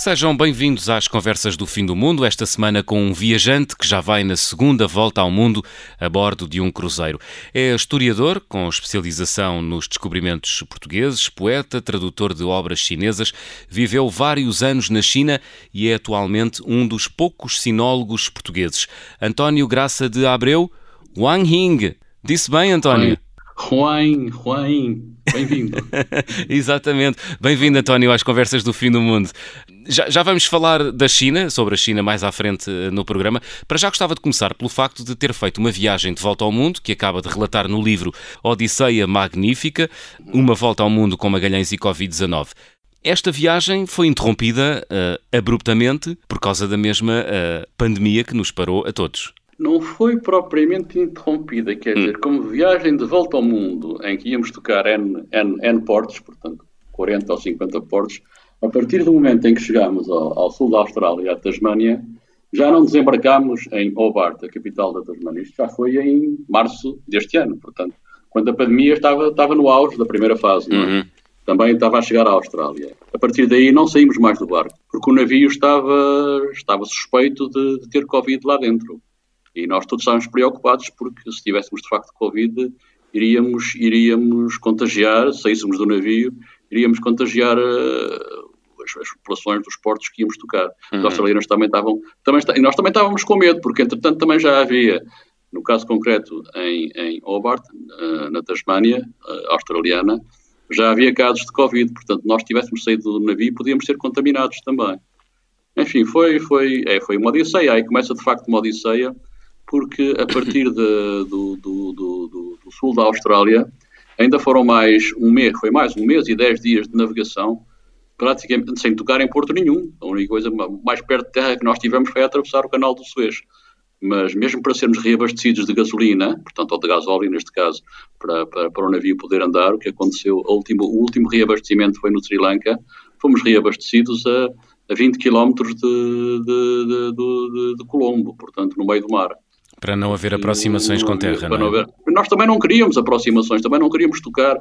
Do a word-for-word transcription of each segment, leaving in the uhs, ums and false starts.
Sejam bem-vindos às Conversas do Fim do Mundo, esta semana com um viajante que já vai na segunda volta ao mundo a bordo de um cruzeiro. É historiador, com especialização nos descobrimentos portugueses, poeta, tradutor de obras chinesas, viveu vários anos na China e é atualmente um dos poucos sinólogos portugueses. António Graça de Abreu, Wang Ying. Disse bem, António? Huang, Huang, bem-vindo. Exatamente. Bem-vindo, António, às Conversas do Fim do Mundo. Já, já vamos falar da China, sobre a China mais à frente no programa. Para já gostava de começar pelo facto de ter feito uma viagem de volta ao mundo, que acaba de relatar no livro Odisseia Magnífica, uma volta ao mundo com Magalhães e covid dezanove. Esta viagem foi interrompida uh, abruptamente por causa da mesma uh, pandemia que nos parou a todos. Não foi propriamente interrompida, quer dizer, hum. como viagem de volta ao mundo, em que íamos tocar N, N, N portos, portanto quarenta ou cinquenta portos, a partir do momento em que chegámos ao, ao sul da Austrália, à Tasmânia, já não desembarcámos em Hobart, a capital da Tasmânia. Isto já foi em março deste ano, portanto, quando a pandemia estava, estava no auge da primeira fase, não é? Uhum. Também estava a chegar à Austrália. A partir daí não saímos mais do barco, porque o navio estava, estava suspeito de, de ter Covid lá dentro. E nós todos estávamos preocupados porque se tivéssemos de facto Covid, iríamos, iríamos contagiar, se saíssemos do navio, iríamos contagiar uh, as, as populações dos portos que íamos tocar. Uhum. Os australianos também estavam, também, e nós também estávamos com medo, porque entretanto também já havia, no caso concreto em, em Hobart, uh, na Tasmânia, uh, australiana, já havia casos de Covid, portanto nós tivéssemos saído do navio podíamos ser contaminados também. Enfim, foi, foi, é, foi uma odisseia, aí começa de facto uma odisseia, porque a partir de, do, do, do, do, do sul da Austrália ainda foram mais um mês, foi mais um mês e dez dias de navegação, praticamente sem tocar em porto nenhum. A única coisa mais perto de terra que nós tivemos foi atravessar o canal do Suez. Mas mesmo para sermos reabastecidos de gasolina, portanto, ou de gasóleo neste caso, para, para, para o navio poder andar, o que aconteceu, o último, o último reabastecimento foi no Sri Lanka, fomos reabastecidos a, a vinte quilómetros de, de, de, de, de Colombo, portanto, no meio do mar. Para não haver aproximações com terra, não é? Não haver. Nós também não queríamos aproximações, também não queríamos tocar,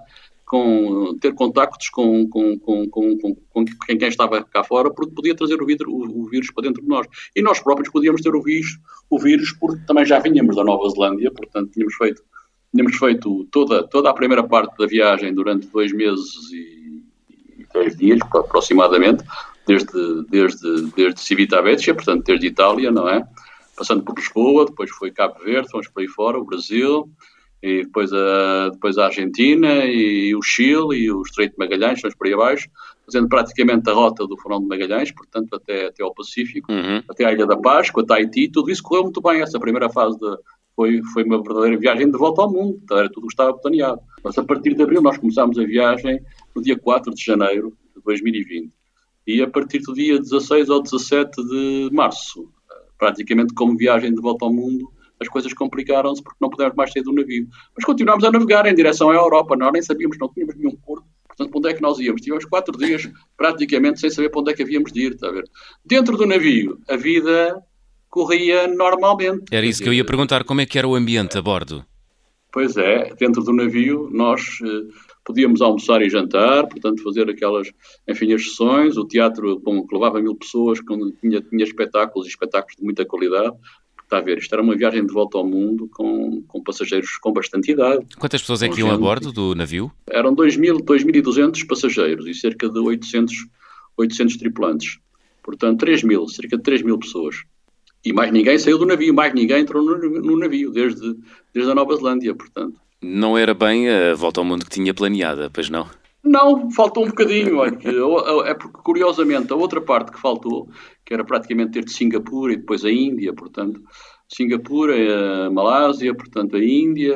com, ter contactos com, com, com, com, com, com quem estava cá fora, porque podia trazer o, vidro, o, o vírus para dentro de nós. E nós próprios podíamos ter o vírus, o vírus, porque também já vinhamos da Nova Zelândia, portanto tínhamos feito, tínhamos feito toda, toda a primeira parte da viagem durante dois meses e, e dez dias, aproximadamente, desde, desde, desde Civitavecchia, portanto desde Itália, não é? Passando por Lisboa, depois foi Cabo Verde, fomos para aí fora, o Brasil, e depois a, depois a Argentina, e o Chile, e o Estreito de Magalhães, fomos para aí abaixo, fazendo praticamente a rota do Furão de Magalhães, portanto até, até ao Pacífico, uhum. até à Ilha da Páscoa, até Tahiti, tudo isso correu muito bem. Essa primeira fase de, foi, foi uma verdadeira viagem de volta ao mundo, era tudo o que estava planeado. Mas a partir de abril nós começámos a viagem no dia quatro de janeiro de dois mil e vinte, e a partir do dia dezasseis ou dezassete de março, praticamente como viagem de volta ao mundo, as coisas complicaram-se porque não pudemos mais sair do navio. Mas continuámos a navegar em direção à Europa, nós nem sabíamos, não tínhamos nenhum porto, portanto, para onde é que nós íamos? Tivemos quatro dias praticamente sem saber para onde é que havíamos de ir, está a ver? Dentro do navio, a vida corria normalmente. Era isso que eu ia perguntar, como é que era o ambiente a bordo? Pois é, dentro do navio nós eh, podíamos almoçar e jantar, portanto fazer aquelas, enfim, as sessões, o teatro bom, que levava mil pessoas, quando tinha, tinha espetáculos e espetáculos de muita qualidade. Está a ver, isto era uma viagem de volta ao mundo com, com passageiros com bastante idade. Quantas pessoas é que iam a bordo do navio? Eram dois mil, dois mil e duzentos passageiros e cerca de oitocentos, oitocentos tripulantes. Portanto, três mil, cerca de três mil pessoas. E mais ninguém saiu do navio, mais ninguém entrou no, no navio, desde, desde a Nova Zelândia, portanto. Não era bem a volta ao mundo que tinha planeada, pois não? Não, faltou um bocadinho, olha, que, é porque curiosamente a outra parte que faltou, que era praticamente ter de Singapura e depois a Índia, portanto, Singapura, a Malásia, portanto a Índia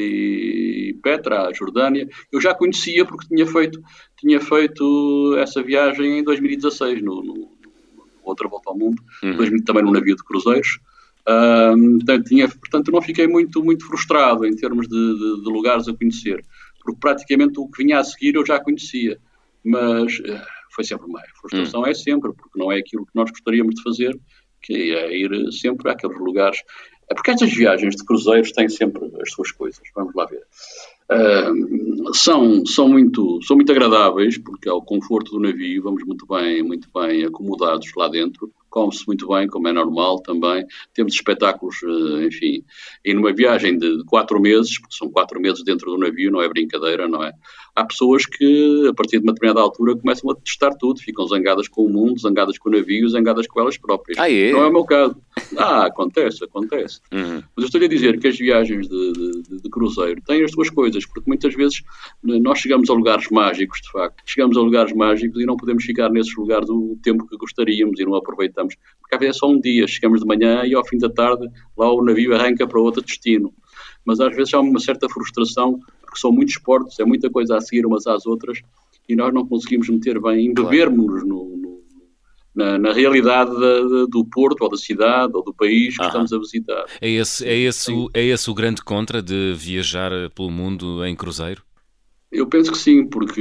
e Petra, a Jordânia, eu já conhecia porque tinha feito, tinha feito essa viagem em dois mil e dezasseis, no, no outra volta ao mundo, uhum. dois mil, também num navio de cruzeiros. Uh, portanto, tinha, portanto, não fiquei muito, muito frustrado em termos de, de, de lugares a conhecer, porque praticamente o que vinha a seguir eu já conhecia, mas uh, foi sempre mais. Frustração uhum. é sempre, porque não é aquilo que nós gostaríamos de fazer, que é ir sempre àqueles lugares. É porque estas viagens de cruzeiros têm sempre as suas coisas, vamos lá ver. Uh, são, são, muito, são muito agradáveis, porque é o conforto do navio, vamos muito bem, muito bem acomodados lá dentro, come-se muito bem, como é normal também, temos espetáculos, enfim, e numa viagem de quatro meses, porque são quatro meses dentro do navio, não é brincadeira, não é? Há pessoas que, a partir de uma determinada altura, começam a testar tudo, ficam zangadas com o mundo, zangadas com o navio, zangadas com elas próprias. Ah, é? Não é o meu caso. Ah, acontece, acontece. Uhum. Mas eu estou-lhe a dizer que as viagens de, de, de cruzeiro têm as suas coisas, porque muitas vezes nós chegamos a lugares mágicos, de facto. Chegamos a lugares mágicos e não podemos ficar nesses lugares o tempo que gostaríamos e não aproveitamos. Porque às vezes é só um dia, chegamos de manhã e ao fim da tarde lá o navio arranca para outro destino. Mas às vezes há uma certa frustração, porque são muitos portos, é muita coisa a seguir umas às outras e nós não conseguimos meter bem, embebermos-nos no, no, na, na realidade da, do porto ou da cidade ou do país que ah, estamos a visitar. É esse, é, esse, é esse o grande contra de viajar pelo mundo em cruzeiro? Eu penso que sim, porque,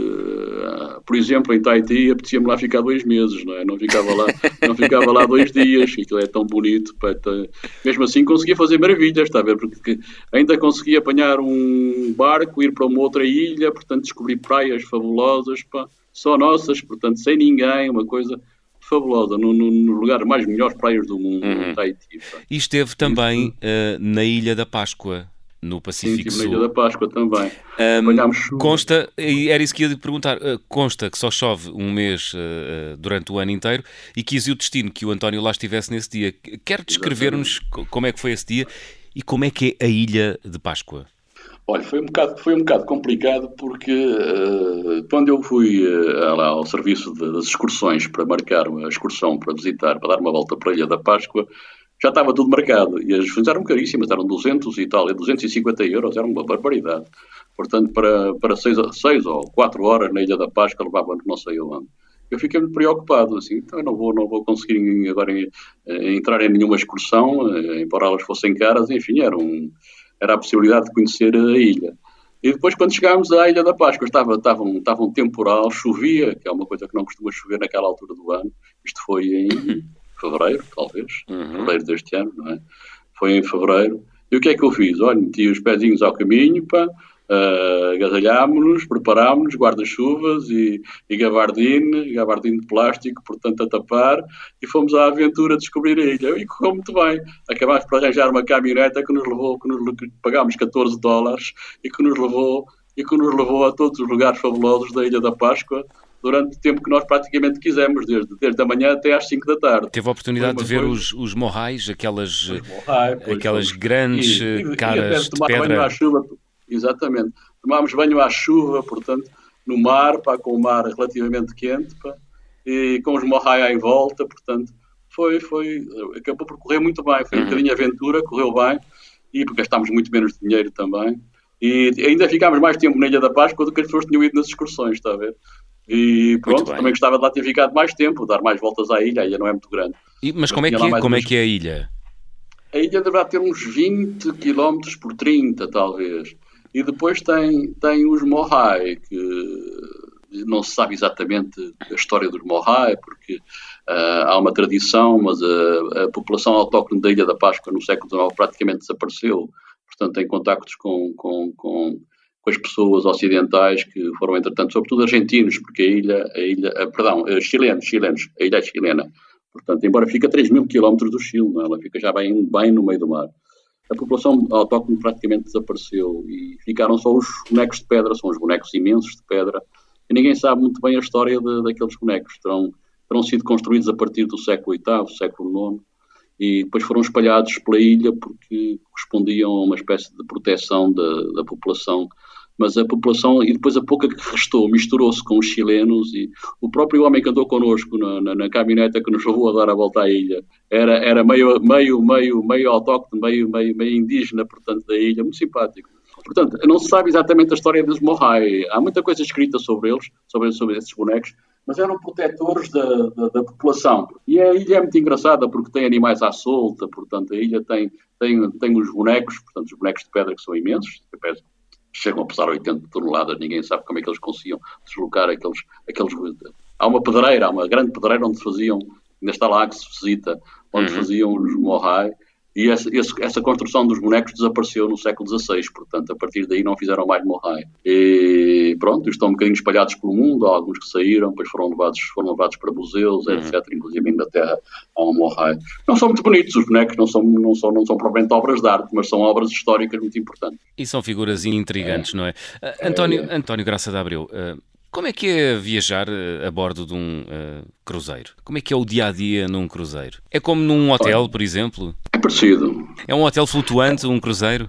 por exemplo, em Tahiti apetecia-me lá ficar dois meses, não é? Não ficava lá, não ficava lá dois dias, aquilo é tão bonito. Pá, tá... Mesmo assim conseguia fazer maravilhas, está a ver? Porque ainda conseguia apanhar um barco, ir para uma outra ilha, portanto descobrir praias fabulosas, pá, só nossas, portanto sem ninguém, uma coisa fabulosa, no, no, no lugar mais melhores praias do mundo, uhum. Tahiti. Pá. E esteve também uh, na Ilha da Páscoa. No Pacífico Sim, Sul. Na Ilha da Páscoa também. Um, consta, e era isso que ia lhe perguntar, consta que só chove um mês uh, durante o ano inteiro e quis o destino que o António lá estivesse nesse dia. Quer descrever-nos como é que foi esse dia e como é que é a Ilha de Páscoa? Olha, foi um bocado, foi um bocado complicado porque uh, quando eu fui uh, lá ao serviço de, das excursões para marcar uma excursão, para visitar, para dar uma volta para a Ilha da Páscoa, já estava tudo marcado e as funções eram caríssimas, eram duzentos e tal, duzentos e cinquenta euros, era uma barbaridade. Portanto, para, para seis, seis ou quatro horas na Ilha da Páscoa levava-nos não sei onde. Eu fiquei muito preocupado, assim, então eu não vou, não vou conseguir agora em, em, entrar em nenhuma excursão, embora elas fossem caras, enfim, era, um, era a possibilidade de conhecer a ilha. E depois, quando chegámos à Ilha da Páscoa, estava, estava, um, estava um temporal, chovia, que é uma coisa que não costuma chover naquela altura do ano, isto foi em fevereiro, talvez, uhum. fevereiro deste ano, não é? Foi em fevereiro. E o que é que eu fiz? Olha, meti os pezinhos ao caminho, pá, uh, agasalhámos-nos, preparámos-nos, guarda-chuvas e, e gabardine, gabardine de plástico, portanto, a tapar, e fomos à aventura descobrir a ilha. E correu muito bem. Acabámos por arranjar uma caminhoneta que nos levou, que, nos, que pagámos catorze dólares e que nos levou, e que nos levou a todos os lugares fabulosos da Ilha da Páscoa, durante o tempo que nós praticamente quisemos, desde, desde a manhã até às cinco da tarde. Teve a oportunidade de ver os, os morrais, aquelas, morrais, aquelas pois, grandes e, e, caras e de pedra. Banho à chuva, exatamente. Tomámos banho à chuva, portanto, no mar, pá, com o mar relativamente quente, pá, e com os morrais em volta, portanto, foi, foi, acabou por correr muito bem. Foi um uhum. bocadinho aventura, correu bem, e gastámos muito menos dinheiro também. E ainda ficámos mais tempo na Ilha da Páscoa do que as pessoas tinham ido nas excursões, está a ver? E pronto, também gostava de lá ter ficado mais tempo, dar mais voltas à ilha, a ilha não é muito grande. E, mas como, é que, é, como é que é a ilha? A ilha deverá ter uns vinte quilómetros por trinta, talvez. E depois tem, tem os Morai, que não se sabe exatamente a história dos Morai, porque uh, há uma tradição, mas a, a população autóctone da Ilha da Páscoa no século dezenove praticamente desapareceu. Portanto, tem contactos com... com, com com as pessoas ocidentais que foram, entretanto, sobretudo argentinos, porque a ilha, a ilha, a, perdão, chilenos, chilenos, a ilha é chilena. Portanto, embora fique a três mil quilómetros do Chile, não é? Ela fica já bem, bem no meio do mar. A população autóctone praticamente desapareceu e ficaram só os bonecos de pedra, são os bonecos imensos de pedra, e ninguém sabe muito bem a história de, daqueles bonecos. Terão, terão sido construídos a partir do século oitavo, século nono, e depois foram espalhados pela ilha porque correspondiam a uma espécie de proteção da, da população. Mas a população, e depois a pouca que restou, misturou-se com os chilenos, e o próprio homem que andou connosco na, na, na caminhoneta que nos levou a dar a volta à ilha, era, era meio, meio, meio, meio autóctone, meio, meio, meio indígena, portanto, da ilha, muito simpático. Portanto, não se sabe exatamente a história dos Morai. Há muita coisa escrita sobre eles, sobre, sobre esses bonecos, mas eram protetores da, da, da população. E a ilha é muito engraçada porque tem animais à solta, portanto, a ilha tem, tem, tem os bonecos, portanto, os bonecos de pedra que são imensos, que pesam, chegam a pesar oitenta toneladas, ninguém sabe como é que eles conseguiam deslocar aqueles, aqueles... Há uma pedreira, há uma grande pedreira onde faziam, ainda está lá que se visita, onde uhum. faziam os Morai, E essa, esse, essa construção dos bonecos desapareceu no século dezasseis, portanto, a partir daí não fizeram mais Moai. E pronto, estão um bocadinho espalhados pelo mundo, há alguns que saíram, depois foram levados, foram levados para museus, uhum. etcétera. Inclusive em Inglaterra há um Moai. Não são muito bonitos, os bonecos não são, não são, não são provavelmente obras de arte, mas são obras históricas muito importantes. E são figuras intrigantes, é. não é? Uh, António, é. António Graça de Abreu, uh, como é que é viajar a bordo de um uh, cruzeiro? Como é que é o dia-a-dia num cruzeiro? É como num hotel, por exemplo? É parecido. É um hotel flutuante, um cruzeiro?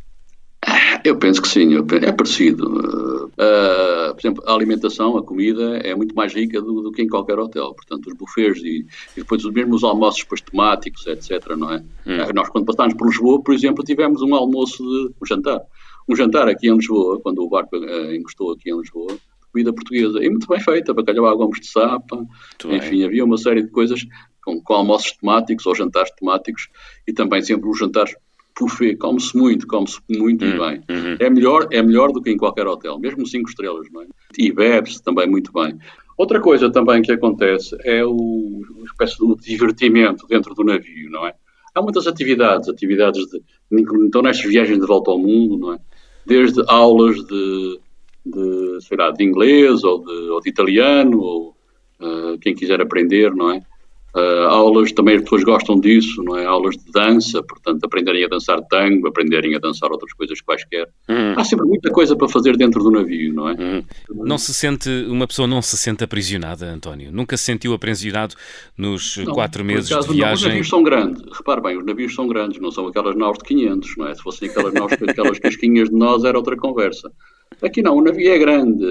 Eu penso que sim, eu penso, é parecido. Uh, uh, por exemplo, a alimentação, a comida é muito mais rica do, do que em qualquer hotel. Portanto, os buffets e, e depois os mesmos almoços depois temáticos, etcétera. Não é? Hum. Uh, nós, quando passámos por Lisboa, por exemplo, tivemos um almoço de um jantar. Um jantar aqui em Lisboa, quando o barco uh, encostou aqui em Lisboa, comida portuguesa, e muito bem feita, bacalhau à gomes de sapa, muito enfim, bem. Havia uma série de coisas com, com almoços temáticos ou jantares temáticos e também sempre os jantares buffet, come-se muito, come-se muito uhum, e bem. Uhum. É melhor, é melhor do que em qualquer hotel, mesmo cinco estrelas, não é? E bebe-se também muito bem. Outra coisa também que acontece é o, uma espécie de divertimento dentro do navio, não é? Há muitas atividades, atividades de, então nestas viagens de volta ao mundo, não é? Desde aulas de de, sei lá, de inglês ou de, ou de italiano, ou uh, quem quiser aprender, não é? Uh, aulas, também as pessoas gostam disso, não é? Aulas de dança, portanto, aprenderem a dançar tango, aprenderem a dançar outras coisas quaisquer. Uhum. Há sempre muita coisa para fazer dentro do navio, não é? Uhum. Não se sente, uma pessoa não se sente aprisionada, António? Nunca se sentiu aprisionado nos não, quatro meses acaso, de viagem? Não, os navios são grandes, repare bem, os navios são grandes, não são aquelas naus de quinhentos, não é? Se fossem aquelas naus com aquelas casquinhas de nós, era outra conversa. Aqui não, o navio é grande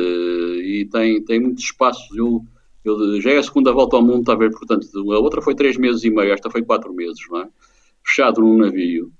e tem, tem muitos espaços. Eu, eu, já é a segunda volta ao mundo, está a ver, portanto, a outra foi três meses e meio, esta foi quatro meses, não é? Fechado num navio.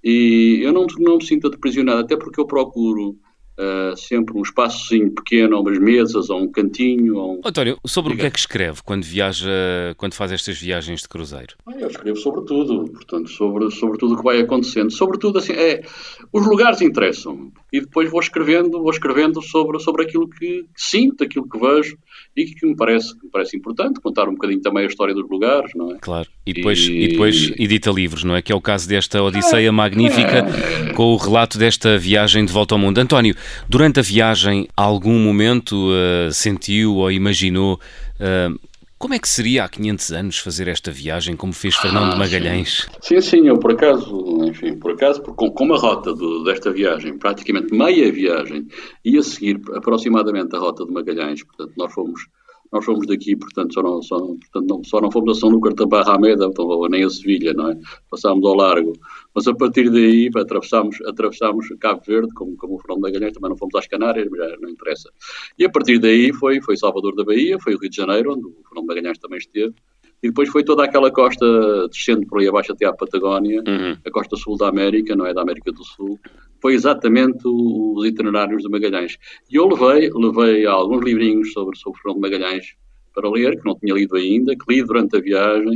E eu não, não me sinto aprisionado, até porque eu procuro uh, sempre um espaçozinho pequeno, umas mesas, ou um cantinho. Ou um... António, sobre Diga. O que é que escreve quando viaja, quando faz estas viagens de cruzeiro? Eu escrevo sobre tudo, portanto, sobre, sobre tudo o que vai acontecendo. Sobretudo, assim, é, os lugares interessam. E depois vou escrevendo, vou escrevendo sobre, sobre aquilo que sinto, aquilo que vejo e que me parece, que me parece importante, contar um bocadinho também a história dos lugares, não é? Claro, e depois, e... E depois edita livros, não é? Que é o caso desta Odisseia magnífica, é... com o relato desta viagem de volta ao mundo. António, durante a viagem, algum momento uh, sentiu ou imaginou... Uh, Como é que seria há quinhentos anos fazer esta viagem, como fez Fernando ah, Magalhães? Sim, sim, eu por acaso, enfim, por acaso, com, com a rota do, desta viagem, praticamente meia viagem, ia seguir aproximadamente a rota de Magalhães, portanto, nós fomos, nós fomos daqui, portanto, só não, só, portanto, não, só não fomos a São Lucas da Barra Ameda, então, nem a Sevilha, não é? Passámos ao largo, mas a partir daí atravessámos, atravessámos Cabo Verde, como, como o Fernando Magalhães, também não fomos às Canárias, mas já não interessa. E a partir daí foi, foi Salvador da Bahia, foi o Rio de Janeiro, onde o Fernando Magalhães também esteve, e depois foi toda aquela costa descendo por aí abaixo até à Patagónia, uhum. a costa sul da América, não é? Da América do Sul. Foi exatamente os itinerários de Magalhães. E eu levei, levei alguns livrinhos sobre, sobre Fernando Magalhães para ler, que não tinha lido ainda, que li durante a viagem,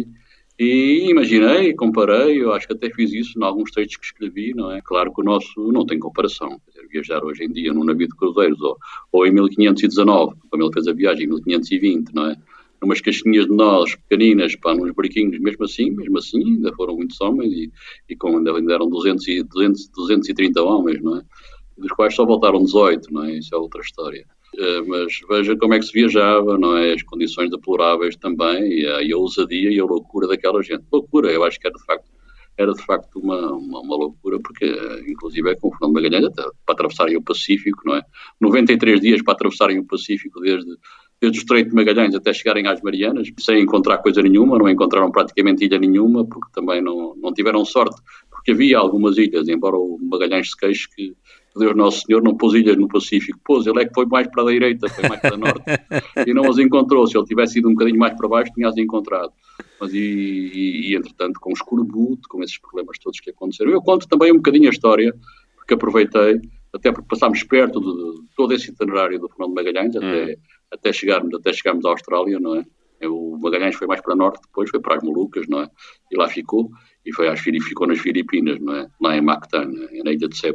e imaginei, comparei, eu acho que até fiz isso em alguns textos que escrevi, não é? Claro que o nosso não tem comparação. Quer dizer, viajar hoje em dia num navio de cruzeiros, ou, ou em mil quinhentos e dezanove, como ele fez a viagem em mil quinhentos e vinte, não é? Numas casquinhas de nós pequeninas, pá, nos barquinhos, mesmo assim, mesmo assim, ainda foram muitos homens, e, e com, ainda eram duzentos e, duzentos, duzentos e trinta homens, não é? Dos quais só voltaram dezoito, não é? Isso é outra história. Uh, mas veja como é que se viajava, não é? As condições deploráveis também, e a, e a ousadia e a loucura daquela gente. Loucura, eu acho que era de facto, era de facto uma, uma, uma loucura, porque inclusive é com o Fernando Magalhães até, para atravessarem o Pacífico, não é? noventa e três dias para atravessarem o Pacífico, desde, desde o Estreito de Magalhães até chegarem às Marianas, sem encontrar coisa nenhuma, não encontraram praticamente ilha nenhuma, porque também não, não tiveram sorte, porque havia algumas ilhas, embora o Magalhães se queixe que Deus Nosso Senhor não pôs ilhas no Pacífico. Pôs, ele é que foi mais para a direita, foi mais para a norte, e não as encontrou. Se ele tivesse ido um bocadinho mais para baixo, tinha-as encontrado. Mas, e, e, e, entretanto, com o escorbuto, com esses problemas todos que aconteceram. Eu conto também um bocadinho a história, porque aproveitei, até porque passámos perto de, de todo esse itinerário do Fernando Magalhães, hum. até, até, chegarmos, até chegarmos à Austrália, não é? O Magalhães foi mais para norte, depois foi para as Molucas, não é? E lá ficou, e foi às, ficou nas Filipinas, não é? Lá em Mactan, na ilha de Cebu.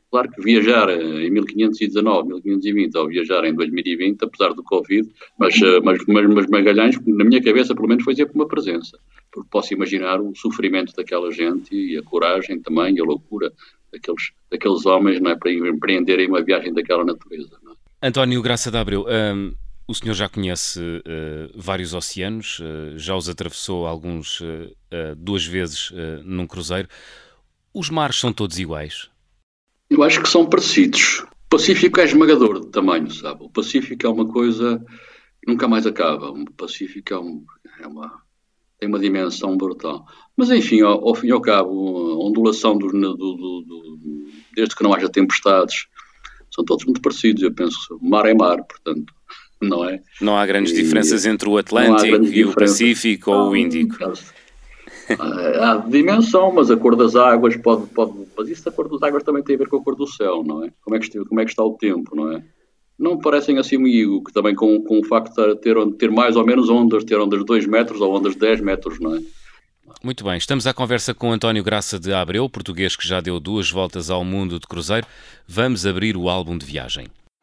Claro que viajar em mil quinhentos e dezanove, mil quinhentos e vinte ou viajar em dois mil e vinte, apesar do Covid, mas, mas, mas, mas Magalhães, na minha cabeça, pelo menos, foi sempre uma presença. Porque posso imaginar o sofrimento daquela gente e a coragem também e a loucura daqueles, daqueles homens, não é, para empreenderem uma viagem daquela natureza. Não é? António Graça de Abreu, um, o senhor já conhece uh, vários oceanos, uh, já os atravessou alguns uh, uh, duas vezes uh, num cruzeiro. Os mares são todos iguais? Eu acho que são parecidos. O Pacífico é esmagador de tamanho, sabe? O Pacífico é uma coisa que nunca mais acaba. O Pacífico é, um, é uma, tem uma dimensão brutal. Mas, enfim, ao, ao fim e ao cabo, a ondulação, do, do, do, do, desde que não haja tempestades, são todos muito parecidos. Eu penso que o mar é mar, portanto, não é? Não há grandes e, diferenças entre o Atlântico e o Pacífico ou o Índico? Há dimensão, mas a cor das águas pode, pode... Mas isso, a cor das águas também tem a ver com a cor do céu, não é? Como é que, como é que está o tempo, não é? Não me parecem assim comigo, que também com, com o facto de ter, ter mais ou menos ondas, ter ondas de dois metros ou ondas de dez metros, não é? Muito bem, estamos à conversa com António Graça de Abreu, português que já deu duas voltas ao mundo de cruzeiro. Vamos abrir o álbum de viagem.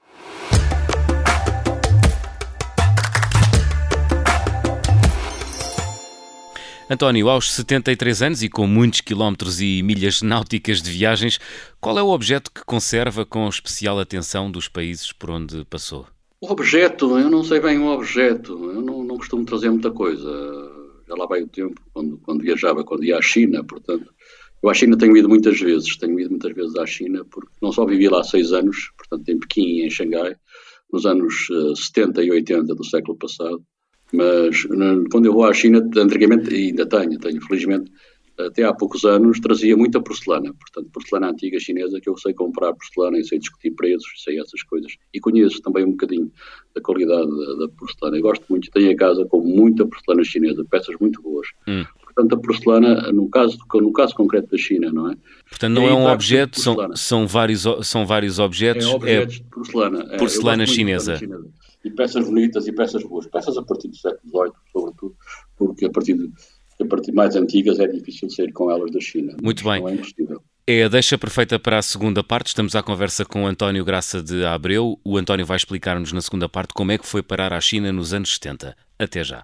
António, aos setenta e três anos e com muitos quilómetros e milhas náuticas de viagens, qual é o objeto que conserva com especial atenção dos países por onde passou? O objeto, eu não sei bem o objeto, eu não, não costumo trazer muita coisa. Já lá vai o tempo, quando, quando viajava, quando ia à China, portanto. Eu à China tenho ido muitas vezes, tenho ido muitas vezes à China, porque não só vivi lá há seis anos, portanto em Pequim e em Xangai, nos anos uh, setenta e oitenta do século passado. Mas quando eu vou à China, antigamente, e ainda tenho, tenho, felizmente, até há poucos anos, trazia muita porcelana. Portanto, porcelana antiga chinesa, que eu sei comprar porcelana e sei discutir preços, sei essas coisas. E conheço também um bocadinho da qualidade da, da porcelana. Eu gosto muito, tenho em casa com muita porcelana chinesa, peças muito boas. Hum. Portanto, a porcelana, no caso, no caso concreto da China, não é? Portanto, não é, é um objeto, são, são, vários, são vários objetos. É objetos é de porcelana. Porcelana é, chinesa. chinesa. E peças bonitas e peças boas. Peças a partir do século dezoito, sobretudo, porque a partir, de, a partir de mais antigas é difícil sair com elas da China. Muito bem. Não é impossível. É a deixa perfeita para a segunda parte. Estamos à conversa com António Graça de Abreu. O António vai explicar-nos na segunda parte como é que foi parar à China nos anos setenta. Até já.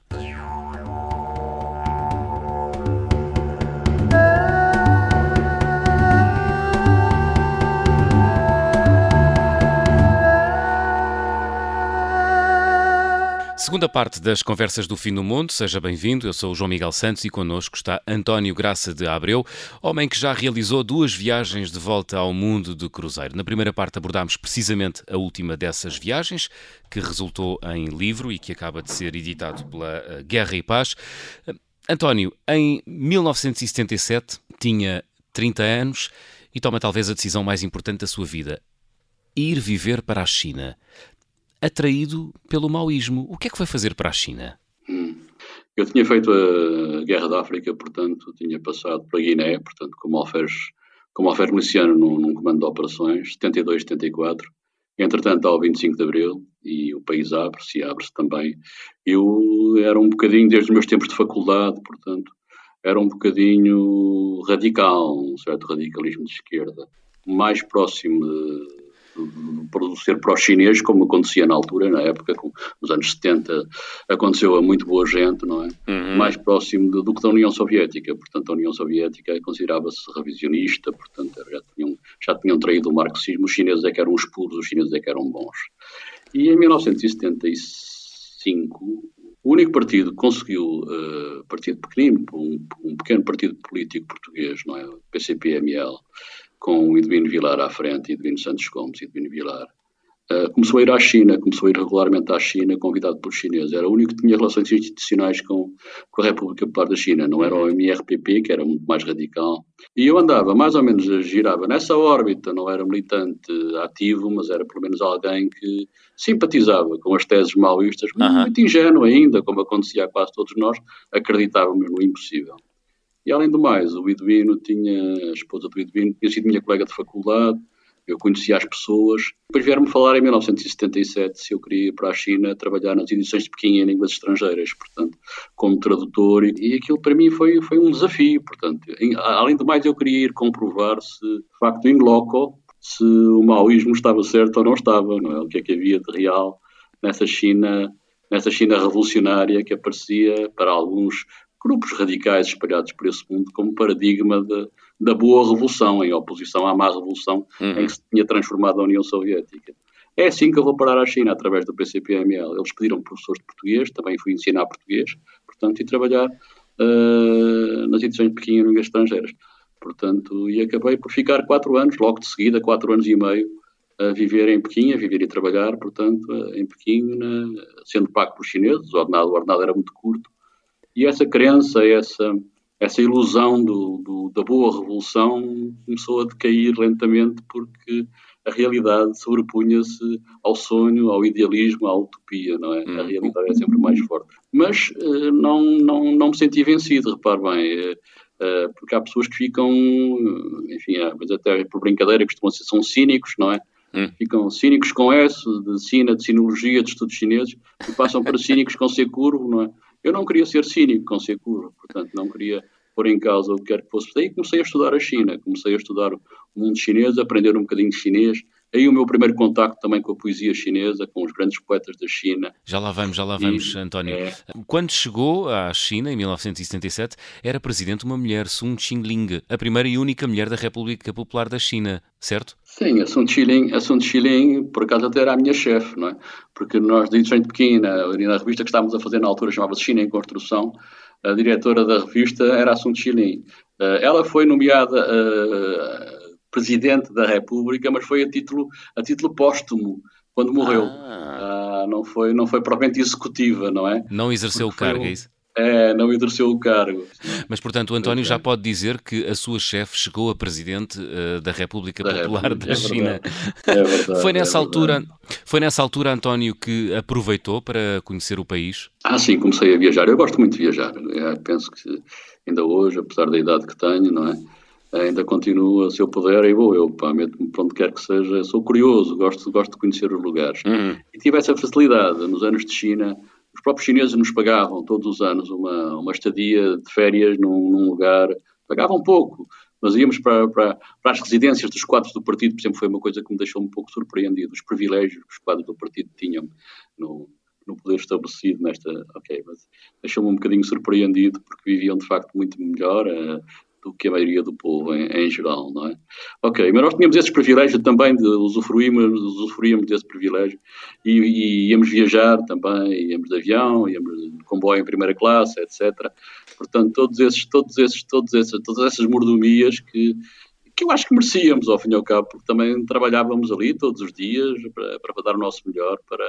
Segunda parte das Conversas do Fim do Mundo, seja bem-vindo, eu sou o João Miguel Santos e connosco está António Graça de Abreu, homem que já realizou duas viagens de volta ao mundo de cruzeiro. Na primeira parte abordámos precisamente a última dessas viagens, que resultou em livro e que acaba de ser editado pela Guerra e Paz. António, em mil novecentos e setenta e sete, tinha trinta anos e toma talvez a decisão mais importante da sua vida, ir viver para a China. Atraído pelo maoísmo. O que é que foi fazer para a China? Hum. Eu tinha feito a Guerra da África, portanto, tinha passado para a Guiné, portanto, como alferes, como alferes miliciano num, num comando de operações, setenta e dois, setenta e quatro. Entretanto, ao vinte e cinco de Abril, e o país abre-se e abre-se também. Eu era um bocadinho, desde os meus tempos de faculdade, portanto, era um bocadinho radical, um certo radicalismo de esquerda, mais próximo de por ser pró-chinês, como acontecia na altura, na época, com, nos anos setenta, aconteceu a muito boa gente, não é? Uhum. Mais próximo de, do que da União Soviética. Portanto, a União Soviética considerava-se revisionista, portanto, já tinham, já tinham traído o marxismo, os chineses é que eram os puros, os chineses é que eram bons. E em mil novecentos e setenta e cinco, o único partido que conseguiu, uh, partido pequenino, um, um pequeno partido político português, não é? O P C P M L, com o Edwino Vilar à frente, Edwino Santos Gomes e Edwino Vilar, uh, começou a ir à China, começou a ir regularmente à China, convidado pelos chineses. Era o único que tinha relações institucionais com, com a República Popular da China, não era o M R P P, que era muito mais radical. E eu andava, mais ou menos, girava nessa órbita, não era militante ativo, mas era pelo menos alguém que simpatizava com as teses maoístas, uhum. muito ingênuo ainda, como acontecia a quase todos nós, acreditávamos no impossível. E além do mais, o Edwino tinha, a esposa do Edwino tinha sido minha colega de faculdade, eu conhecia as pessoas. Depois vieram-me falar em mil novecentos e setenta e sete se eu queria ir para a China trabalhar nas edições de Pequim em línguas estrangeiras, portanto, como tradutor, e aquilo para mim foi, foi um desafio, portanto. Em, além do mais, eu queria ir comprovar se, de facto, in loco, se o maoísmo estava certo ou não estava, não é? O que é que havia de real nessa China, nessa China revolucionária que aparecia para alguns grupos radicais espalhados por esse mundo como paradigma de, da boa revolução, em oposição à má revolução uhum. em que se tinha transformado a União Soviética. É assim que eu vou parar à China, através do P C P M L. Eles pediram professores de português, também fui ensinar português, portanto, e trabalhar uh, nas edições de Pequim em línguas estrangeiras. Portanto, e acabei por ficar quatro anos, logo de seguida, quatro anos e meio, a viver em Pequim, a viver e trabalhar, portanto, em Pequim, na, sendo pago pelos chineses, o ordenado, o ordenado era muito curto. E essa crença, essa, essa ilusão do, do, da boa revolução começou a decair lentamente porque a realidade sobrepunha-se ao sonho, ao idealismo, à utopia, não é? A realidade é sempre mais forte. Mas uh, não, não, não me senti vencido, repare bem, uh, uh, porque há pessoas que ficam, enfim, mas até por brincadeira costumam ser, são cínicos, não é? Hum. Ficam cínicos com S, de Sina, de sinologia, de estudos chineses, e passam para cínicos com C curvo, não é? Eu não queria ser cínico com C curvo, portanto não queria pôr em causa o que quer que fosse. Daí comecei a estudar a China, comecei a estudar o mundo chinês, a aprender um bocadinho de chinês. Aí o meu primeiro contacto também com a poesia chinesa, com os grandes poetas da China. Já lá vamos, já lá vamos, e, António. É... Quando chegou à China, em mil novecentos e setenta e sete, era presidente uma mulher, Sun Qingling, a primeira e única mulher da República Popular da China, certo? Sim, a Sun Qingling, a Sun Qingling por acaso até era a minha chefe, não é? Porque nós, de edições de Pequim, na, na revista que estávamos a fazer na altura, chamava-se China em Construção, a diretora da revista era a Sun Qingling. Ela foi nomeada uh, presidente da República, mas foi a título, a título póstumo, quando morreu. Ah. Uh, não foi, não foi propriamente executiva, não é? Não exerceu o cargo, um, é isso? É, não exerceu o cargo. Mas, portanto, o António já pode dizer que a sua chefe chegou a presidente uh, da República da Popular República, da é China. É verdade, foi, nessa é altura, foi nessa altura, António, que aproveitou para conhecer o país? Ah, sim, comecei a viajar. Eu gosto muito de viajar. Eu penso que ainda hoje, apesar da idade que tenho, não é? Ainda continuo, se eu puder, aí vou eu, pá, meto-me para onde quer que seja. Sou curioso, gosto, gosto de conhecer os lugares. Uhum. E tive essa facilidade nos anos de China. Os próprios chineses nos pagavam todos os anos uma, uma estadia de férias num, num lugar, pagavam pouco, mas íamos para, para, para as residências dos quadros do partido, por exemplo, foi uma coisa que me deixou um pouco surpreendido, os privilégios que os quadros do partido tinham no, no poder estabelecido nesta, ok, mas deixou-me um bocadinho surpreendido porque viviam de facto muito melhor uh, do que a maioria do povo em, em geral, não é? Ok, mas nós tínhamos esses privilégios também, de usufruímos, usufruímos desse privilégio e, e íamos viajar também, íamos de avião, íamos de comboio em primeira classe, etcétera. Portanto, todos esses, todos esses, todos esses, todas essas mordomias que, que eu acho que merecíamos, ao fim e ao cabo, porque também trabalhávamos ali todos os dias para, para dar o nosso melhor, para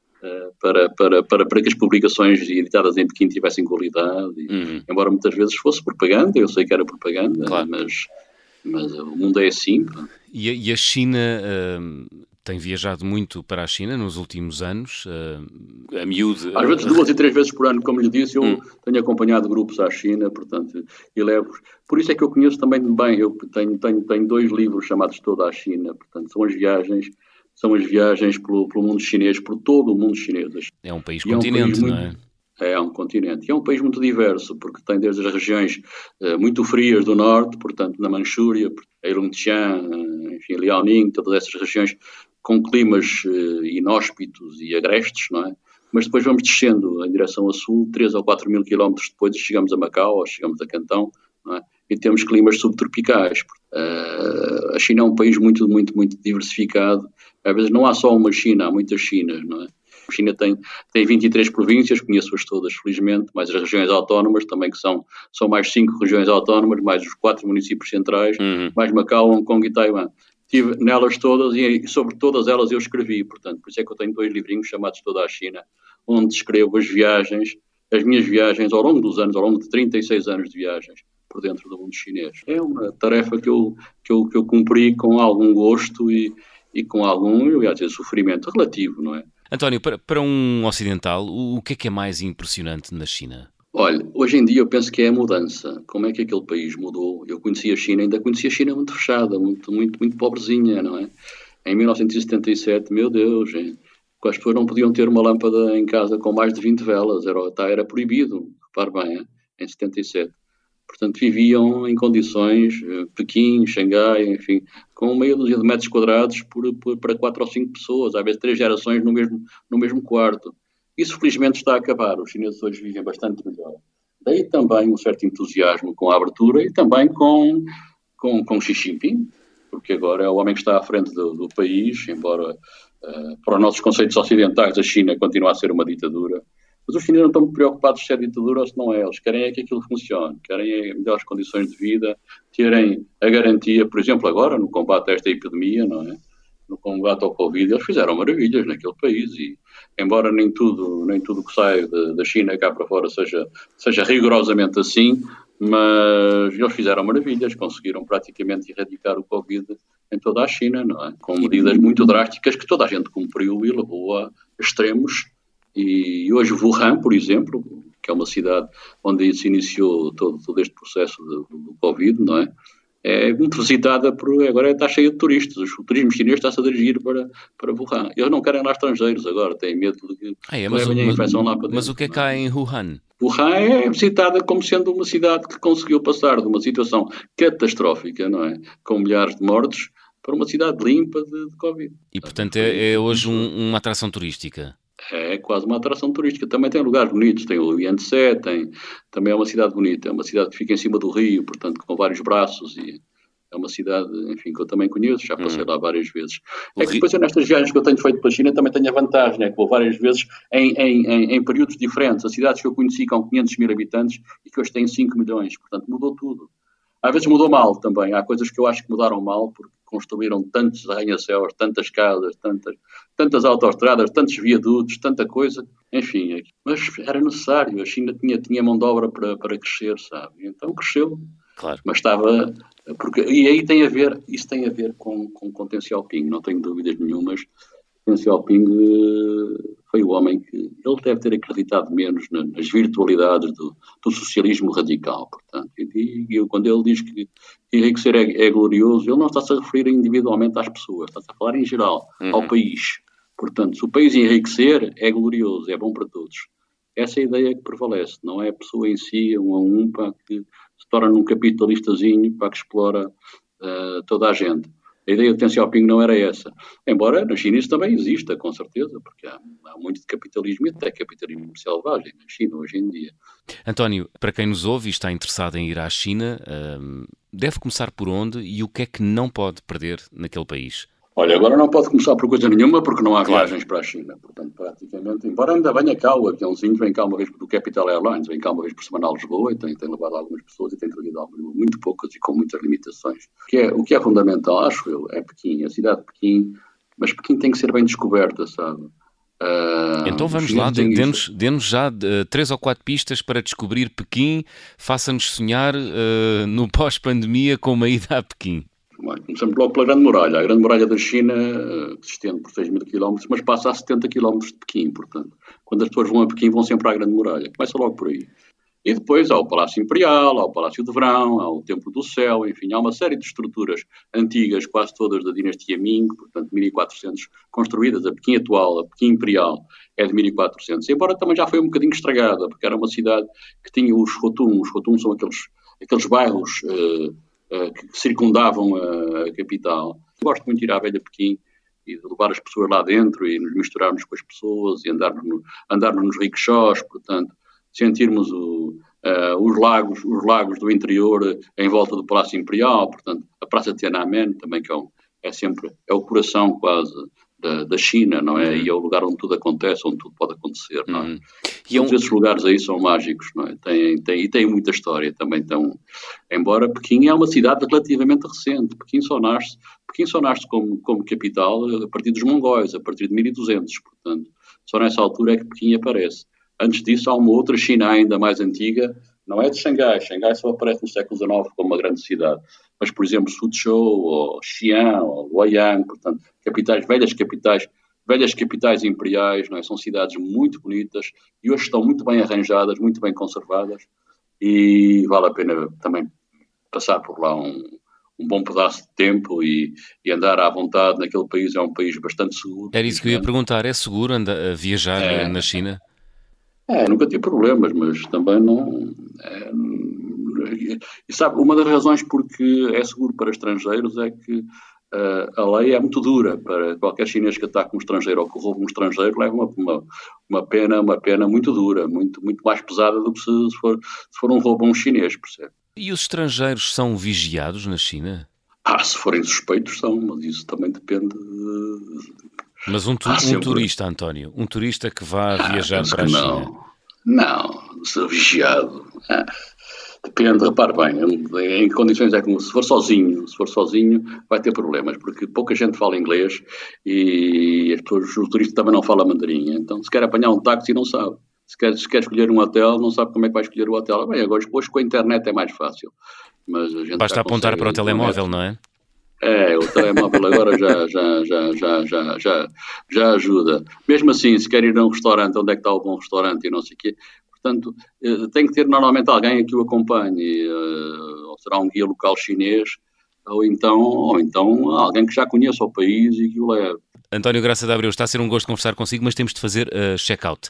Para, para, para, para que as publicações editadas em Pequim tivessem qualidade, e, uhum. embora muitas vezes fosse propaganda, eu sei que era propaganda, claro. mas, mas o mundo é assim. E a, e a China uh, tem viajado muito para a China nos últimos anos, uh, a miúde... Às vezes duas e três vezes por ano, como lhe disse, eu hum. tenho acompanhado grupos à China, portanto, e levo... Por isso é que eu conheço também bem, eu tenho, tenho, tenho dois livros chamados Toda a China, portanto, são as viagens... São as viagens pelo, pelo mundo chinês, por todo o mundo chinês. É um país continente, é um país muito, não é? É um continente. E é um país muito diverso, porque tem desde as regiões uh, muito frias do norte, portanto, na Manchúria, Heilongjiang, enfim, Liaoning, todas essas regiões com climas uh, inóspitos e agrestes, não é? Mas depois vamos descendo em direção a sul, três ou quatro mil quilómetros depois chegamos a Macau, ou chegamos a Cantão, não é? E temos climas subtropicais. Uh, a China é um país muito, muito, muito diversificado. Às vezes não há só uma China, há muitas Chinas, não é? A China tem, tem vinte e três províncias, conheço-as todas, felizmente, mais as regiões autónomas também, que são, são mais cinco regiões autónomas, mais os quatro municípios centrais, uhum. mais Macau, Hong Kong e Taiwan. Estive nelas todas e sobre todas elas eu escrevi, portanto, por isso é que eu tenho dois livrinhos chamados Toda a China, onde escrevo as viagens, as minhas viagens ao longo dos anos, ao longo de trinta e seis anos de viagens por dentro do mundo chinês. É uma tarefa que eu, que eu, que eu cumpri com algum gosto e, e com algum, eu ia dizer, sofrimento relativo, não é? António, para, para um ocidental, o, o que é que é mais impressionante na China? Olha, hoje em dia eu penso que é a mudança. Como é que aquele país mudou? Eu conheci a China, ainda conheci a China muito fechada, muito, muito, muito pobrezinha, não é? Em mil novecentos e setenta e sete, meu Deus, hein? As pessoas não podiam ter uma lâmpada em casa com mais de vinte velas, era, tá, era proibido, repare bem, hein? Em setenta e sete. Portanto, viviam em condições, Pequim, Xangai, enfim, com meia dúzia de metros quadrados por, por, para quatro ou cinco pessoas, às vezes três gerações no mesmo, no mesmo quarto. Isso, felizmente, está a acabar. Os chineses hoje vivem bastante melhor. Daí também um certo entusiasmo com a abertura e também com, com, com Xi Jinping, porque agora é o homem que está à frente do, do país, embora uh, para os nossos conceitos ocidentais a China continua a ser uma ditadura. Mas os chineses não estão preocupados se é ditadura ou se não é. Eles querem é que aquilo funcione, querem melhores condições de vida, terem a garantia, por exemplo, agora no combate a esta epidemia, não é? No combate ao Covid, eles fizeram maravilhas naquele país e, embora nem tudo, nem tudo que sai da China cá para fora seja, seja rigorosamente assim, mas eles fizeram maravilhas, conseguiram praticamente erradicar o Covid em toda a China, não é? Com medidas muito drásticas que toda a gente cumpriu e levou a extremos. E hoje Wuhan, por exemplo, que é uma cidade onde se iniciou todo, todo este processo do, do Covid, não é? É muito visitada, por, agora está cheia de turistas. O turismo chinês está-se a dirigir para, para Wuhan. Eles não querem lá estrangeiros agora, têm medo de que ah, é, mas, levem a infecção lá para dentro. Mas o que é que há em Wuhan? Wuhan é visitada como sendo uma cidade que conseguiu passar de uma situação catastrófica, não é? Com milhares de mortos, para uma cidade limpa de, de Covid. E, portanto, é, é hoje um, uma atração turística? É quase uma atração turística. Também tem lugares bonitos, tem o Yangtze, tem, também é uma cidade bonita, é uma cidade que fica em cima do rio, portanto com vários braços e é uma cidade, enfim, que eu também conheço, já passei hum. lá várias vezes. O é que depois eu nestas viagens que eu tenho feito pela China também tenho a vantagem, é que vou várias vezes em, em, em, em períodos diferentes. As cidades que eu conheci com quinhentos mil habitantes e que hoje têm cinco milhões, portanto mudou tudo. Às vezes mudou mal também, há coisas que eu acho que mudaram mal porque construíram tantos arranha-céus, tantas casas, tantas, tantas autoestradas, tantos viadutos, tanta coisa, enfim, mas era necessário, a China tinha, tinha mão de obra para, para crescer, sabe, então cresceu, claro. Mas estava, porque, e aí tem a ver, isso tem a ver com, com, com Deng Xiaoping, não tenho dúvidas nenhumas. Deng Xiaoping foi o homem que, ele deve ter acreditado menos nas virtualidades do, do socialismo radical, portanto, e, e quando ele diz que enriquecer é, é glorioso, ele não está-se a referir individualmente às pessoas, está-se a falar em geral, uhum. ao país. Portanto, se o país enriquecer, é glorioso, é bom para todos. Essa é a ideia que prevalece, não é a pessoa em si, um a um, para que se torna num capitalistazinho, para que explora uh, toda a gente. A ideia de Deng Xiaoping não era essa. Embora na China isso também exista, com certeza, porque há, há muito de capitalismo e até capitalismo selvagem na China hoje em dia. António, para quem nos ouve e está interessado em ir à China, hum, deve começar por onde e o que é que não pode perder naquele país? Olha, agora não pode começar por coisa nenhuma porque não há claro. viagens para a China. Portanto, praticamente, embora ainda venha cá o aviãozinho, vem cá uma vez do Capital Airlines, vem cá uma vez por semana a Lisboa e tem, tem levado algumas pessoas e tem trazido algumas, muito poucas e com muitas limitações. O que, é, o que é fundamental, acho eu, é Pequim, a cidade de Pequim, mas Pequim tem que ser bem descoberta, sabe? Uh, então vamos lá, dê-nos, dê-nos já uh, três ou quatro pistas para descobrir Pequim, faça-nos sonhar uh, no pós-pandemia com uma ida a Pequim. Começamos logo pela Grande Muralha. A Grande Muralha da China uh, se estende por seis mil quilómetros, mas passa a setenta quilómetros de Pequim, portanto. Quando as pessoas vão a Pequim, vão sempre à Grande Muralha. Começa logo por aí. E depois há o Palácio Imperial, há o Palácio de Verão, há o Templo do Céu, enfim, há uma série de estruturas antigas, quase todas da dinastia Ming, portanto, mil e quatrocentos construídas. A Pequim atual, a Pequim Imperial, é de mil e quatrocentos. Embora também já foi um bocadinho estragada, porque era uma cidade que tinha os Rotum. Os Rotum são aqueles, aqueles bairros uh, uh, que circundavam a, a capital. Eu gosto muito de ir à velha Pequim e de levar as pessoas lá dentro e nos misturarmos com as pessoas e andarmos, no, andarmos nos rickshaws, portanto, sentirmos o, uh, os, lagos, os lagos do interior em volta do Palácio Imperial, portanto, a Praça de Tiananmen também, que é, um, é sempre, é o coração quase da, da China, não é? Uhum. E é o lugar onde tudo acontece, onde tudo pode acontecer, não é? Uhum. E todos um... esses lugares aí são mágicos, não é? Tem, tem, e tem muita história também, tão, embora Pequim é uma cidade relativamente recente, Pequim só nasce, Pequim só nasce como, como capital a partir dos mongóis, a partir de mil e duzentos, portanto, só nessa altura é que Pequim aparece. Antes disso, há uma outra China ainda mais antiga, não é de Xangai. Xangai só aparece no século dezenove como uma grande cidade. Mas, por exemplo, Suzhou, ou Xi'an, ou Luoyang, portanto, capitais, velhas capitais, velhas capitais imperiais, não é? São cidades muito bonitas e hoje estão muito bem arranjadas, muito bem conservadas e vale a pena também passar por lá um, um bom pedaço de tempo e, e andar à vontade naquele país. É um país bastante seguro. Era isso que eu ia perguntar. É seguro andar, viajar é, na China? É, nunca tive problemas, mas também não... É, E, e sabe, uma das razões porque é seguro para estrangeiros é que uh, a lei é muito dura para qualquer chinês que ataque um estrangeiro ou que rouba um estrangeiro, leva uma, uma, uma, pena, uma pena muito dura, muito, muito mais pesada do que se, se, for, se for um roubo a um chinês, percebe? E os estrangeiros são vigiados na China? Ah, se forem suspeitos são, mas isso também depende de... Mas um, tu, ah, um turista, António, um turista que vá ah, viajar para a não. China. Não, se vigiado. Ah, depende, repare bem, em que condições é como se for sozinho, se for sozinho vai ter problemas, porque pouca gente fala inglês e as pessoas, o turista também não fala mandarim, então se quer apanhar um táxi não sabe. Se quer, se quer escolher um hotel, não sabe como é que vai escolher o hotel. Bem, agora hoje com a internet é mais fácil. Mas a gente basta apontar para o telemóvel, não é? É, o telemóvel agora já, já, já, já, já, já, já ajuda. Mesmo assim, se quer ir a um restaurante, onde é que está o bom restaurante e não sei o quê, portanto, tem que ter normalmente alguém que o acompanhe, ou será um guia local chinês, ou então, ou então alguém que já conheça o país e que o leve. António Graça de Abreu, está a ser um gosto conversar consigo, mas temos de fazer uh, check-out.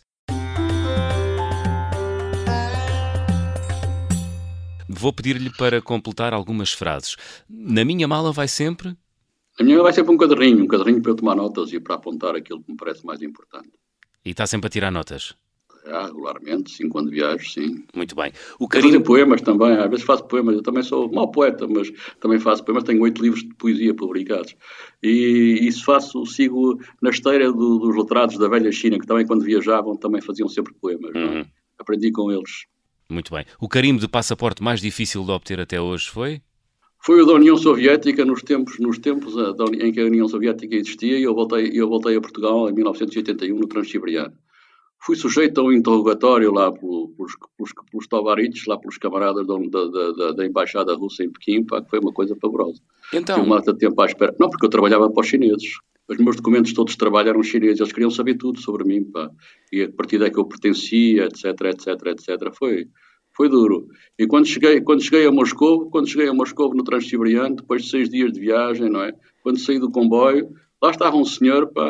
Vou pedir-lhe para completar algumas frases. Na minha mala vai sempre... A minha mala vai sempre um caderninho, um caderninho para eu tomar notas e para apontar aquilo que me parece mais importante. E está sempre a tirar notas? Ah, regularmente, sim, quando viajo, sim. Muito bem. O carinho... carimbo... poemas também, às vezes faço poemas, eu também sou mau poeta, mas também faço poemas, tenho oito livros de poesia publicados. E isso faço, sigo na esteira do, dos letrados da velha China, que também quando viajavam também faziam sempre poemas, uhum. Não é? Aprendi com eles. Muito bem. O carimbo de passaporte mais difícil de obter até hoje foi? Foi o da União Soviética, nos tempos, nos tempos em que a União Soviética existia, e eu voltei, eu voltei a Portugal em mil novecentos e oitenta e um, no Transiberiano. Fui sujeito a um interrogatório lá pelos, pelos, pelos tovariches, lá pelos camaradas da, da, da, da Embaixada Russa em Pequim, pá, que foi uma coisa pavorosa. Então... Tive uma data de tempo à espera. Não, porque eu trabalhava para os chineses. Os meus documentos todos de trabalho eram chineses, eles queriam saber tudo sobre mim, pá. E a partir daí que eu pertencia, etc, etc, etc. Foi, foi duro. E quando cheguei, quando cheguei a Moscou, quando cheguei a Moscou no Transiberiano, depois de seis dias de viagem, não é? Quando saí do comboio, lá estava um senhor, pá,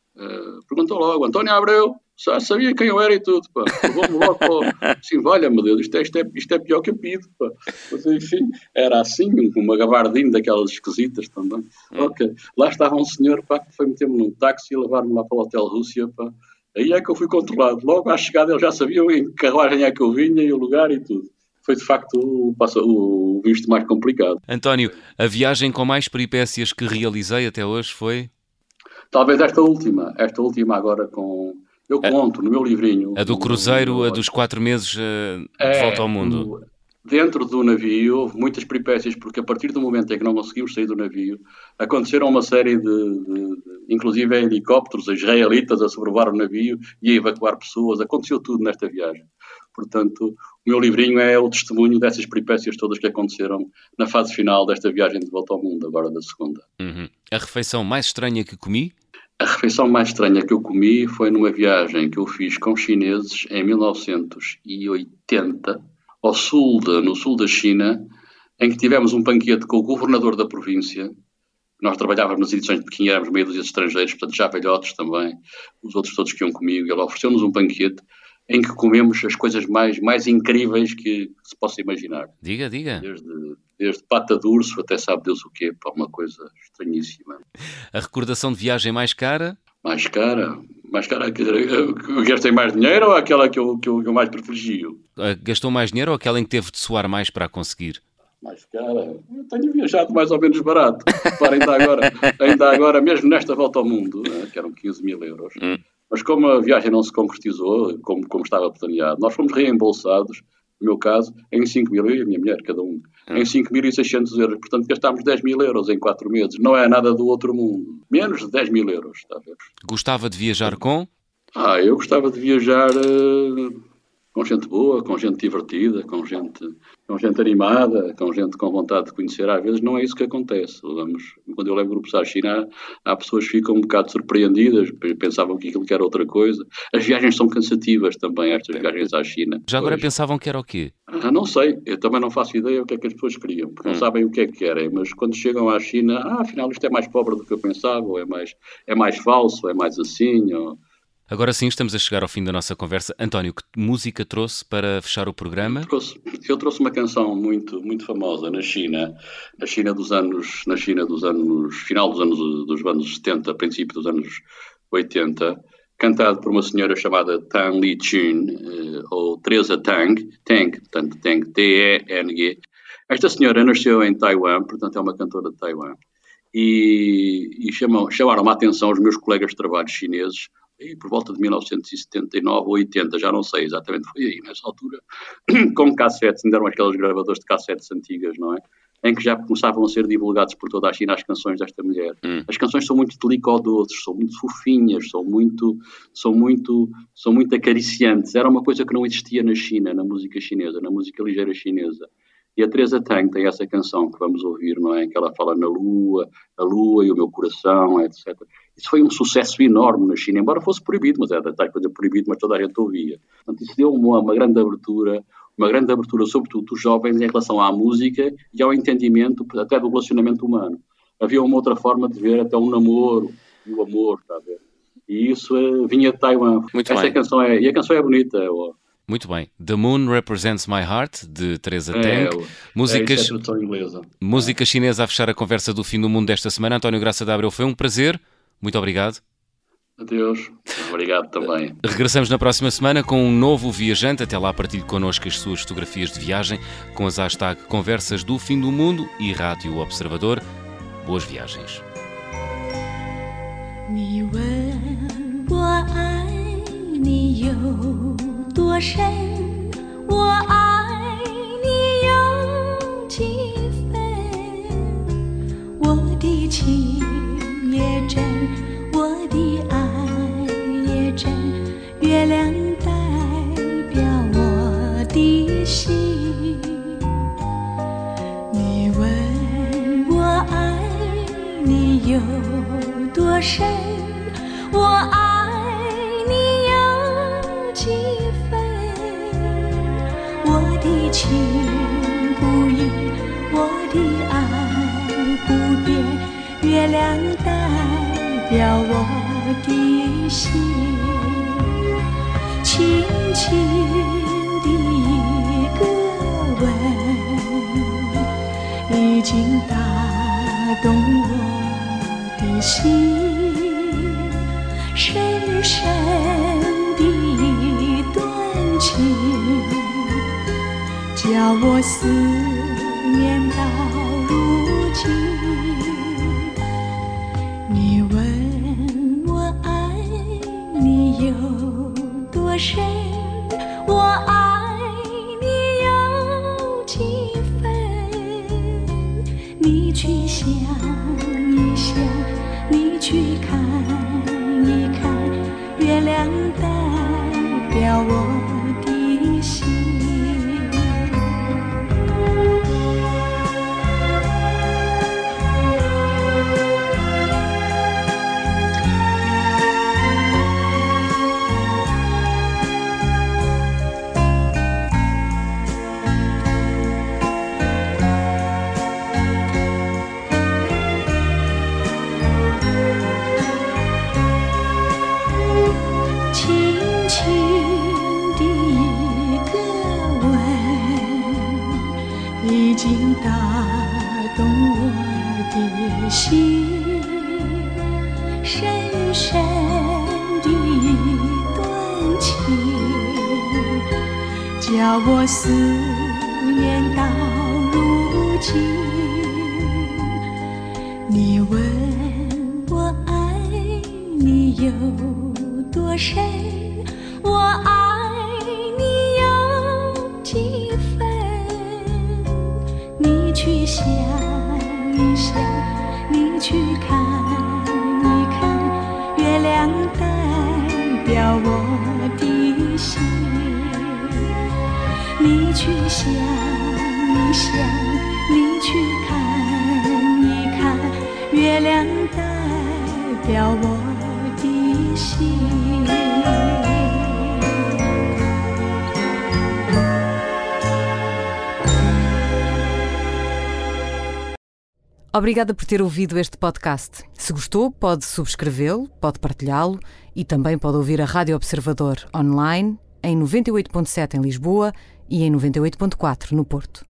uh, perguntou logo, António Abreu, já sabia quem eu era e tudo, pá. Levou-me logo para... Assim, valha-me Deus, isto é, isto, é, isto é pior que a pido, pá. Mas, enfim, era assim, uma gabardina daquelas esquisitas também. Hum. Ok. Lá estava um senhor, pá, que foi meter-me num táxi e levar-me lá para o Hotel Rússia, pá. Aí é que eu fui controlado. Logo à chegada eles já sabiam em que carruagem é que eu vinha e o lugar e tudo. Foi, de facto, o, o visto mais complicado. António, a viagem com mais peripécias que realizei até hoje foi? Talvez esta última. Esta última agora com... Eu conto no meu livrinho. A do cruzeiro, no... a dos quatro meses uh, é, de volta ao mundo. No... Dentro do navio houve muitas peripécias, porque a partir do momento em que não conseguimos sair do navio, aconteceram uma série de, de, de inclusive helicópteros israelitas a sobrevoar o navio e a evacuar pessoas. Aconteceu tudo nesta viagem. Portanto, o meu livrinho é o testemunho dessas peripécias todas que aconteceram na fase final desta viagem de volta ao mundo, agora da segunda. Uhum. A refeição mais estranha que comi? A refeição mais estranha que eu comi foi numa viagem que eu fiz com chineses em mil novecentos e oitenta, ao sul de, no sul da China, em que tivemos um banquete com o governador da província. Nós trabalhávamos nas edições de Pequim, éramos meio dúzia de estrangeiros, portanto já velhotes também, os outros todos que iam comigo. Ele ofereceu-nos um banquete em que comemos as coisas mais, mais incríveis que, que se possa imaginar. Diga, diga. Desde, desde pata de urso até sabe Deus o quê, pá, uma coisa estranhíssima. A recordação de viagem mais cara? Mais cara? Mais cara, quer dizer, eu gastei mais dinheiro ou aquela que eu, que eu, que eu mais privilegio? Gastou mais dinheiro ou aquela em que teve de suar mais para a conseguir? Mais cara? Eu tenho viajado mais ou menos barato. Para ainda agora, ainda agora, mesmo nesta volta ao mundo, né, que eram quinze mil euros, hum. Mas como a viagem não se concretizou, como, como estava planeado, nós fomos reembolsados, no meu caso, em cinco mil, eu e a minha mulher, cada um, hum. em cinco mil e seiscentos euros. Portanto, gastámos dez mil euros em quatro meses. Não é nada do outro mundo. Menos de dez mil euros, está a ver? Gostava de viajar com? Ah, eu gostava de viajar uh, com gente boa, com gente divertida, com gente, com gente animada, com gente com vontade de conhecer. Às vezes não é isso que acontece. Vamos, quando eu levo grupos à China, há pessoas que ficam um bocado surpreendidas, pensavam que aquilo que era outra coisa. As viagens são cansativas também, estas viagens à China. Já agora pois. pensavam que era o quê? Ah, não sei, eu também não faço ideia o que é que as pessoas queriam, porque hum. não sabem o que é que querem, mas quando chegam à China, ah, afinal isto é mais pobre do que eu pensava, ou é mais, é mais falso, ou é mais assim, ou... Agora sim, estamos a chegar ao fim da nossa conversa. António, que música trouxe para fechar o programa? Eu trouxe, eu trouxe uma canção muito, muito famosa na China, na China dos anos, na China dos anos, final dos anos, dos anos setenta, princípio dos anos oitenta, cantado por uma senhora chamada Tang Li-chun, ou Teresa Tang, Tang, portanto, Tang, T E N G. Esta senhora nasceu em Taiwan, portanto é uma cantora de Taiwan, e, e chamam, chamaram a atenção os meus colegas de trabalho chineses, e por volta de mil novecentos e setenta e nove ou oitenta, já não sei exatamente, foi aí nessa altura, com cassetes, ainda eram aqueles gravadores de cassetes antigas, não é? Em que já começavam a ser divulgados por toda a China as canções desta mulher. Hum. As canções são muito delicadoces, são muito fofinhas, são muito, são, muito, são muito acariciantes. Era uma coisa que não existia na China, na música chinesa, na música ligeira chinesa. E a Teresa Tang tem essa canção que vamos ouvir, não é? Em que ela fala na lua, a lua e o meu coração, etcétera. Isso foi um sucesso enorme na China, embora fosse proibido, mas era tal coisa proibido, mas toda a gente ouvia. Portanto, isso deu uma, uma grande abertura, uma grande abertura, sobretudo dos jovens, em relação à música e ao entendimento até do relacionamento humano. Havia uma outra forma de ver até um namoro e o amor, está a ver? E isso é, vinha de Taiwan. Muito Essa bem. Canção é, e a canção é bonita, é, ó. Muito bem. The Moon Represents My Heart, de Teresa Tang. É, Músicas, é, isso é a tradução inglesa. Música chinesa a fechar a conversa do Fim do Mundo desta semana. António Graça de Abreu, foi um prazer. Muito obrigado. Adeus. Obrigado também. Regressamos na próxima semana com um novo viajante. Até lá, partilhe connosco as suas fotografias de viagem com as hashtag Conversas do Fim do Mundo e Rádio Observador. Boas viagens. 你问我爱你有多深，我爱你有几分，我的情也真，我的爱也真，月亮代表我的心。你问我爱你有多深，我爱你有几分，我的情不移，我的爱不变，月亮代表我的心，轻轻的一个吻，已经打动我的心，深深的一段情，叫我思念到如今。你问我爱你有多深，我爱你有几分，你去想一想，你去看一看，月亮代表我的心。已经打动我的心，深深的一段情，叫我思念到如今。你问我爱你有多深，我爱你有几分，你去想一想，你去看一看，月亮代表我的心。你去想一想，你去看一看，月亮代表我的心。 Obrigada por ter ouvido este podcast. Se gostou, pode subscrevê-lo, pode partilhá-lo e também pode ouvir a Rádio Observador online em noventa e oito ponto sete em Lisboa e em noventa e oito ponto quatro no Porto.